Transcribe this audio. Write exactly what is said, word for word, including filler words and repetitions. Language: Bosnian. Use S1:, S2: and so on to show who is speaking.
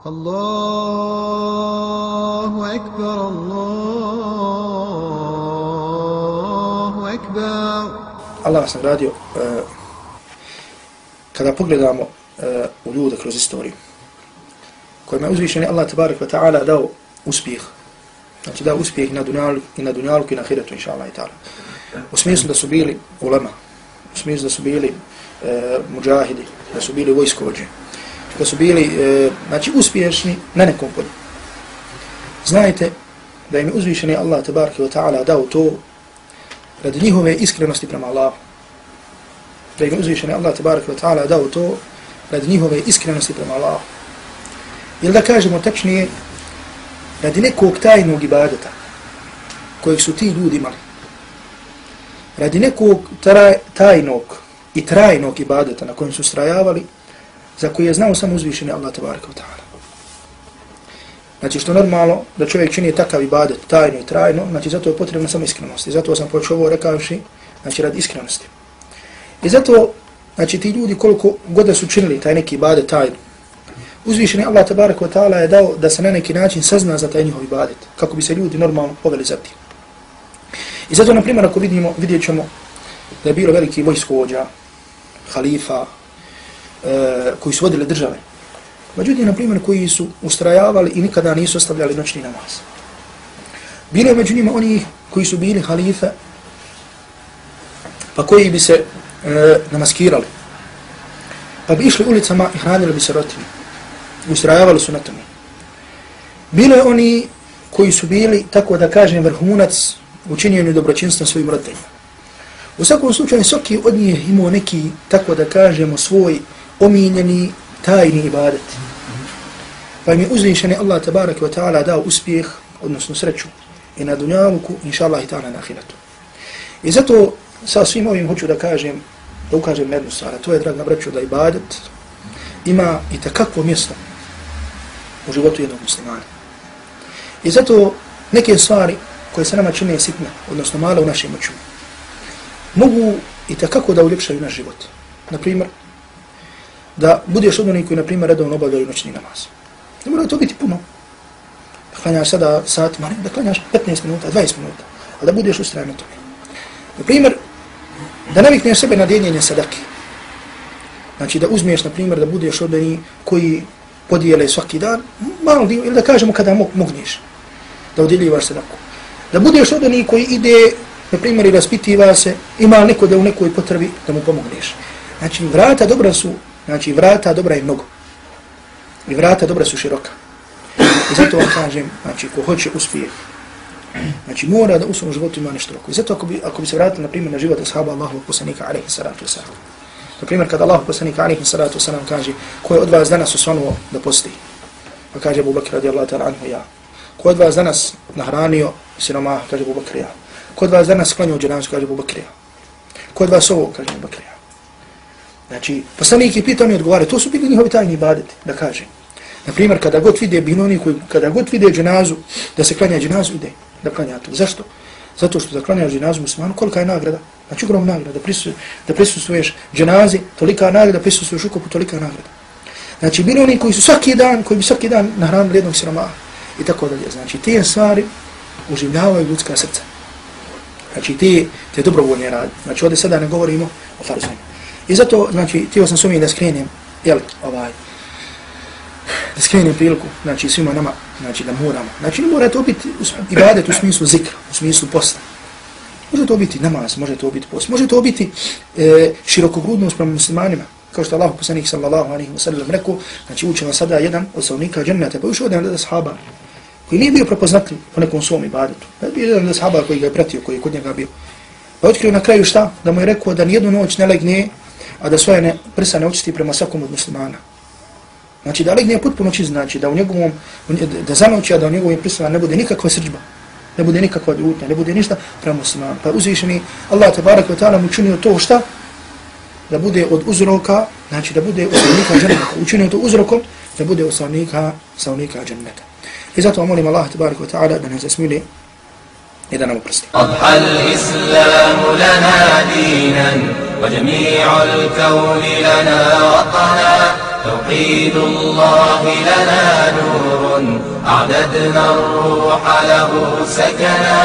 S1: الله أكبر الله أكبر.
S2: Allah nas nagradio uh, kada pogledamo uh, u ljude kroz istoriju kojima je uzvišeni Allah tabarak wa ta'ala dao uspjeh. Znači dao uspjeh i na dunjalu i na dunjalu i na ahiretu inša Allah i ta'ala. U smislu da su bili ulema, u smislu da su bili uh, muđahidi, da su bili vojskovođe, da su bili uh, znači uspješni na nekom polju. Znajte da im je uzvišeni Allah tabarak wa ta'ala dao to radi njihove iskrenosti prema Allahu. Da im je uzvišeni Allah tabarak wa ta'ala dao to radi njihove iskrenosti prema Allahu. Ili da kažemo tačnije, radi nekog tajnog ibadeta kojeg su ti ljudi imali. Radi nekog traj, tajnog i trajnog ibadeta na kojem su strajavali, za koji je znao samo uzvišeni Allah tabarak wa ta'ala. Znači što normalno da čovjek čini takav ibadet tajno i trajno, znači zato je potrebna samo iskrenost. I zato sam počeo ovo rekavši, znači radi iskrenosti. I zato, znači ti ljudi koliko god da su činili taj neki ibadet tajno, uzvišeni Allah tabarak wa ta'ala je dao da se na neki način sazna za taj njihov ibadet, kako bi se ljudi normalno poveli za tim. I zato, na primjer, ako vidimo, vidjet ćemo da je bilo veliki vojskovođa, halifa, e, koji su vodili države. Međutim, na primjer, koji su ustrajavali i nikada nisu ostavljali noćni namaz. Bilo je među njima oni koji su bili halife, pa koji bi se e, namaskirali, pa bi išli ulicama i hranili bi se rotini. Ustrajavali su na tome. Bilo je oni koji su bili, tako da kažem, vrhunac u činjenju dobročinstva svojim roditeljima. U svakom slučaju, svaki od njih imao neki, tako da kažemo, svoj omiljeni, tajni ibadet. Pa im je uzvišeni Allah tabarak wa ta'ala dao uspjeh, odnosno sreću, i na dunjaluku, inša Allah i ta'ala na ahiretu. I zato sa svim ovim hoću da kažem, da ukažem jednu stvar, to je, draga braćo, da ibadet ima i takakvo mjesto u životu jednog muslimana. I zato neke stvari koje se nama čine sitne, odnosno male u našim očima, mogu i takako da uljepšaju naš život. Naprimjer, da budeš od onih koji, na primjer, redovno obavljaju noćni namaz. Ne mora to biti puno. Da klanjaš sada satima, da klanjaš petnaest minuta, dvadeset minuta, ali da budeš ustrajan na tome. Na primjer, da navikneš sebe na dijeljenje sadake. Znači da uzmiješ, na primjer, da budeš od onih koji podijele svaki dan, malo dio, ili da kažemo kada mogneš, da udjeljivaš sadaku. Da budeš od onih koji ide, na primjer, i raspitiva se, ima neko da u nekoj potrebi da mu pomogneš. Znači, vrata dobra su, znači, vrata dobra je mnogo. I vrata dobra su široka. I zato vam kažem, znači, ko hoće uspije, znači, mora da u svom životu ima nešto roko. I zato ako bi, ako bi se vratili, na primjer, na život ashaba Allahovog poslanika, alaihi salatu wasalam. Na primjer, kada Allahov poslanika, alaihi salatu wasalam, kaže, ko je od vas danas osvanuo da posti? Pa kaže Abu Bakr radijallahu ta'ala anhu, ja. Ko je od vas danas nahranio siroma, kaže Abu Bakr, ja. Ko je od vas danas sklanio dženazu, kaže Abu Bakr, ja. Ko je od vas ovo, kaže Abu Bakr, ja. Znači, poslanik je pitao, oni odgovaraju, to su bili njihovi tajni ibadeti, da kaže. Naprimjer, kada god vide binoni, koji, kada god vide dženazu, da se klanja dženazu, ide da klanja to. Zašto? Zato što da klanjaš dženazu muslimanu, kolika je nagrada? Znači, ogromna nagrada, da, prisu, da prisustuješ dženazi, tolika nagrada, prisustuješ ukopu, tolika nagrada. Znači, bili oni koji su svaki dan, koji bi svaki dan nahranili jednog siromaha i tako dalje. Znači, te stvari uživljavaju ljudska srca. Znači, te, te dobrovoljne radi. Znači, ovdje sada ne govorimo o farzovima. I zato, znači, tijelo sam sumio da skrenem, jel, ovaj, da skrenem priliku, znači, svima nama, znači, da moramo. Znači, ne mora to biti ibadet u smislu zikra, u smislu posta. Može to biti namaz, može to biti post, može to biti e, širokogrudnost prema muslimanima, kao što Allah poslanik sallallahu alaihi wa sallam rekao, znači, učeo sada jedan od stanovnika džennata, pa ušao jedan od ashaba, koji nije bio prepoznatljiv po nekom svom ibadetu. Pa je bio jedan od ashaba koji ga je pratio, koji je kod njega bio. Pa otkrio na kraju šta? Da mu je rekao da nijednu noć ne legne, a da svoje ne, prsa ne očisti prema svakom od muslimana. Znači da legne potpuno čist, znači da u njegovom, da zanoći, a da u njegovim prsama ne bude nikakva srđba, ne bude nikakva ljutnja, ne bude ništa prema muslimana. Pa uzvišeni Allah tabarak wa ta'ala mu učinio to šta? Da bude od uzroka, znači da bude stanovnika dženneta. Učinio to uzrokom da bude od stanovnika, stanovnika dženneta. I zato molim Allah tabarak wa ta'ala da ne zasmili i da nam oprosti.
S3: أضحى الإسلام لنا دينا وجميع الكون لنا وطنا توحيد الله لنا أعددنا الروح له سكنا